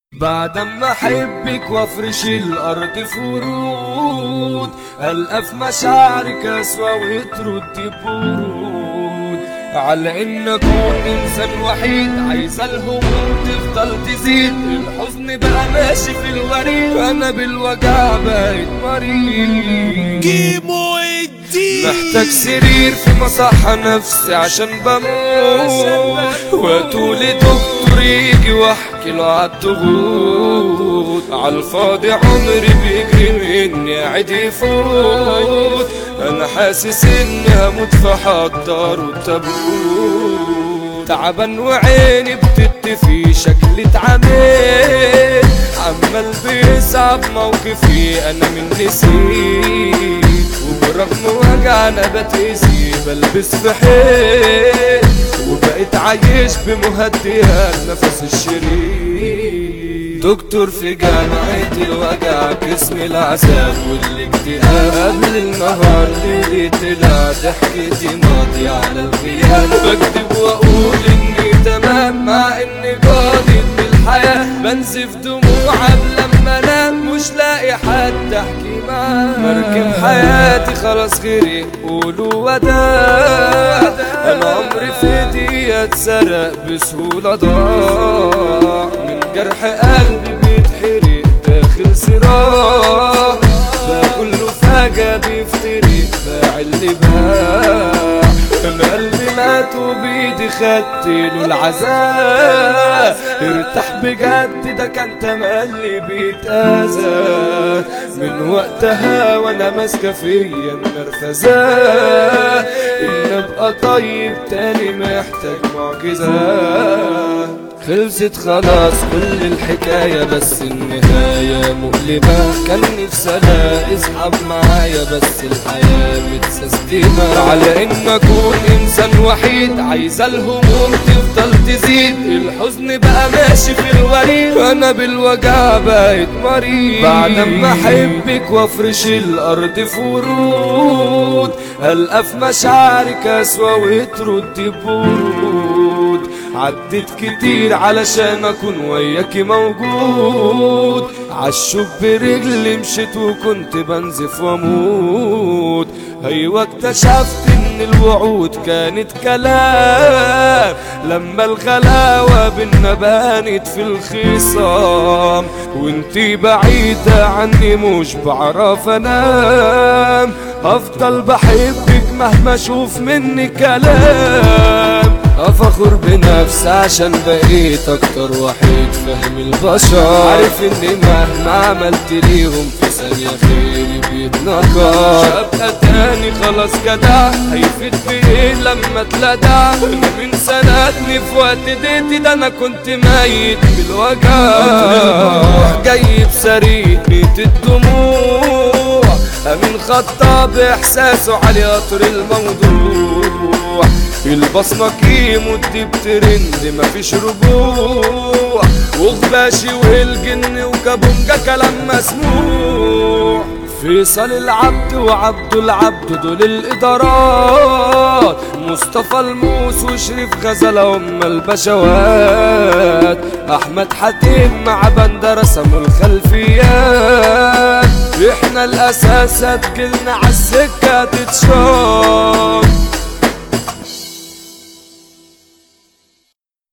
بعد ما احبك وافرش الارض فرود، القى في مشاعرك اسوى وترد برود، على ان اكون انسان وحيد عايزه الهموم تفضل تزيد، الحزن بقى ماشي في الوريد، انا بالوجع بقيت مريض. كيمو الدين محتاج سرير في مصحة نفسي عشان بموت، وقتولي دكتور يجي واحكي له عالضغوط، عالفاضي عمري بيجري مني قاعد يفوت، انا حاسس اني هموت فحضر التابوت، تعبان وعيني بتطفي شكلي اتعميت، عمال بيصعب موقفي انا من نسيت، وبرغم وجع انا بتأذي بلبس في حيط، وبقيت عايش بمهدئات نفس الشريط، دكتور في جامعة الوجع قسم العذاب والاكتئاب، قبل النهار ليلي طلع ضحكتي ماضي على الخيال، بكتب واقول اني تمام مع اني جاضي بالحياة، بنزف دموع قبل ما انام مش لاقي حد احكي معاه، مركب حياتي خلاص غيري قولوا وداع، انا عمري في دقيقة اتسرق بسهولة ضاع، من جرح قلبي بيتحرق داخل صراع، بقى كله فجأة بيفترق باع اللي باع، انا قلبي مات وبيدي خدت له العذاب، ارتاح بجد ده كان تملي بيتأذى، من وقتها وانا ماسكة فيا النرفزة، ان ابقى طيب تاني محتاج معجزة، خلصت خلاص كل الحكاية بس النهاية مؤلمة، كان نفسي الاقي اصحاب معايا بس الحياة متسستمة، على ان اكون انسان وحيد عايزة الهموم تفضل تزيد، الحزن بقى ماشي في الوريد، انا بالوجع بقيت مريض، بعد ما احبك وافرش الارض فرود، القى في مشاعرك اسوى وترد برود، عدت كتير علشان اكون وياكي موجود، عالشوك برجلي مشيت وكنت بنزف واموت، ايوه اكتشفت ان الوعود كانت كلام، لما الغلاوة بينا بانت في الخصام، وانتي بعيدة عني مش بعرف انام، افضل بحبك مهما اشوف مني كلام، افخر بنفسي عشان بقيت اكتر وحيد فاهم البشر، عارف اني مهما عملت ليهم في ثانية خيري بيتنكر، ابقى تاني خلاص جدع هيفيد بايه لما اتلدع، من سنتني في وقت ديتي ده انا كنت ميت بالوجع، جاي بسريع بيت الدموع، امين خطاب احساسه علي قطر الموضوع، البصمة كيمو الديب ترند مفيش رجوع، وغباشي والجن وكابونجا كلام مسموع، فيصل العبد وعبد العبد دول الادارات، مصطفى الموس وشريف غزلة هم البشوات، احمد حاتم مع بندة رسموا الخلفيات، احنا الاساس هتجيلنا عالسكة تتشاط.